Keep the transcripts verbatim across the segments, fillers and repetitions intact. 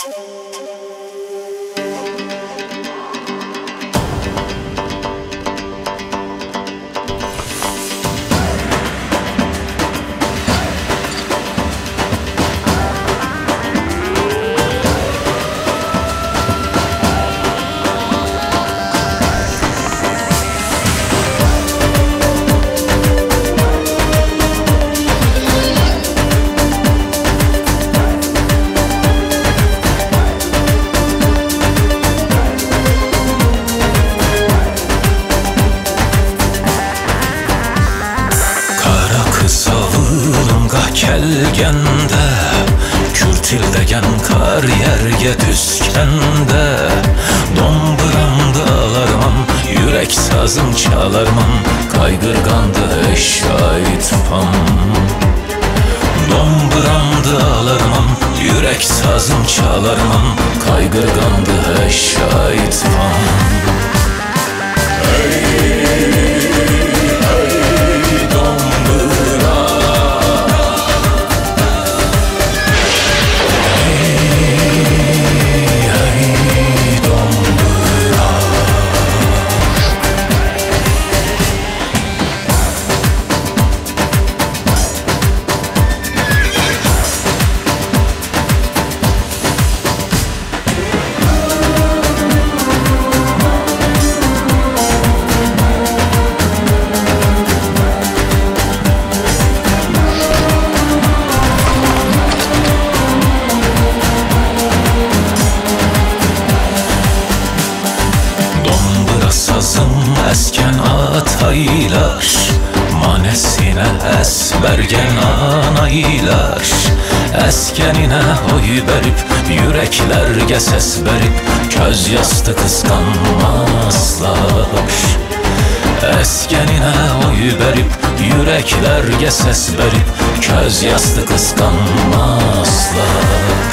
Kelgende, kürtildegen kar yerge düzkende, domburamda alarman, yürek sazım çalarman, kaygırgandı şahit pam. Domburamda alarman, yürek sazım çalarman, kaygırgandı şahit pam. Sazım esken ataylar, manesine esbergen anaylar. Eskenine oy verip, yüreklerge ses verip, köz yastı kıskanmazlar. Eskenine oy verip, yüreklerge ses verip, köz yastı kıskanmazlar.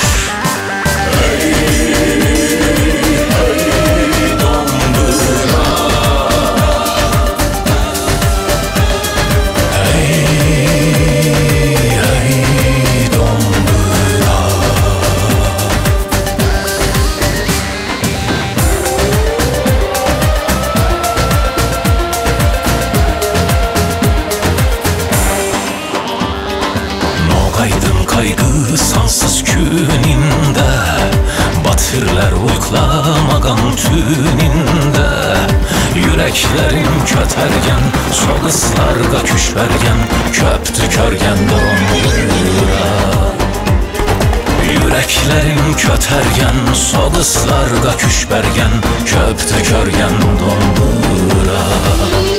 Kaygı sansız küninde, batırlar uyklamagan tüninde. Yüreklerim kötergen, soğuslarga küşbergen, köptü körgen dombura. Yüreklerim kötergen, soğuslarga küşbergen, köptü körgen dombura.